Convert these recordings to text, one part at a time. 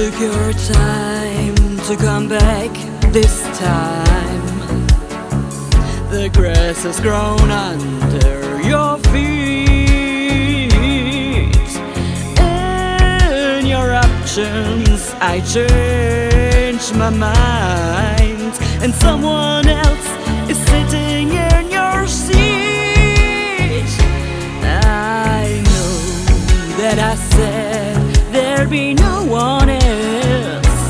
took your time to come back this time. The grass has grown under your feet. In your actions I changed my mind, and someone else is sitting in your seat. I know that I said there'd be no one else.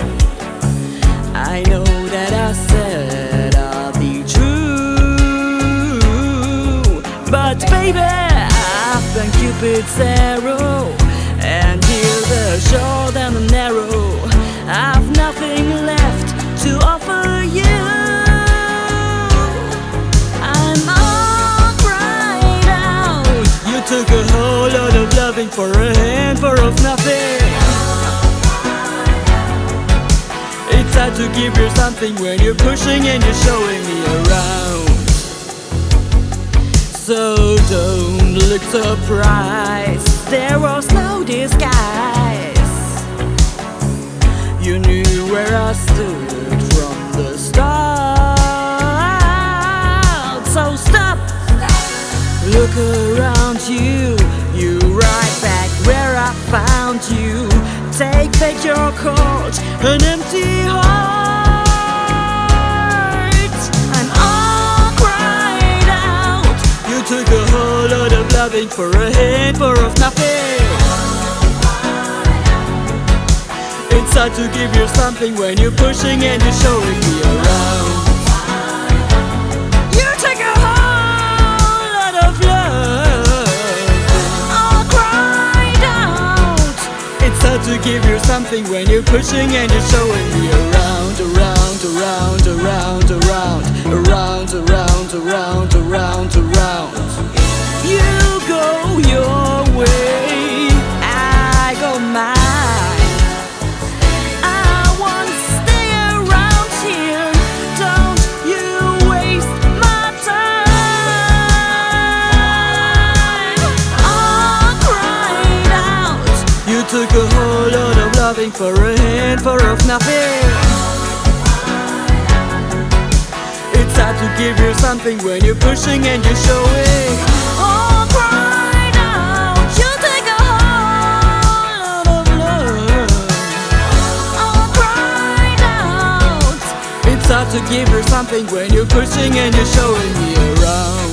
I know that I said I'll be true, but baby, I've done Cupid's arrow, and here the short and the narrow. I've nothing left to offer you. I'm all cried out. You took a whole lot of loving for a handful of nothing. It's hard to give you something when you're pushing and you're showing me around. So don't look surprised, there was no disguise. You knew where I stood from the start. So stop, look around you. You right back where I found you. Take back your cold and empty heart. I'm all cried out. You took a whole lot of loving for a handful of nothing. It's hard to give you something when you're pushing and you're showing me around. You take a whole lot of love, all cried out. It's hard to give you something when you're pushing and you're showing me around, around, around, around, around, around, around, around, around, around. You go your way, I go mine. Took a whole lot of loving for a handful of nothing. It's hard to give you something when you're pushing and you're showing. All cried out. You take a whole lot of love. All cried out. It's hard to give you something when you're pushing and you're showing me around.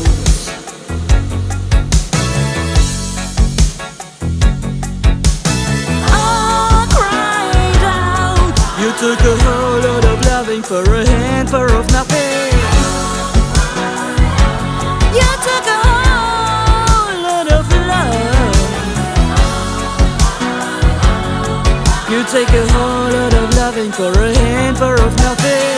You took a whole lot of loving for a handful of nothing. You took a whole lot of love. You take a whole lot of loving for a handful of nothing.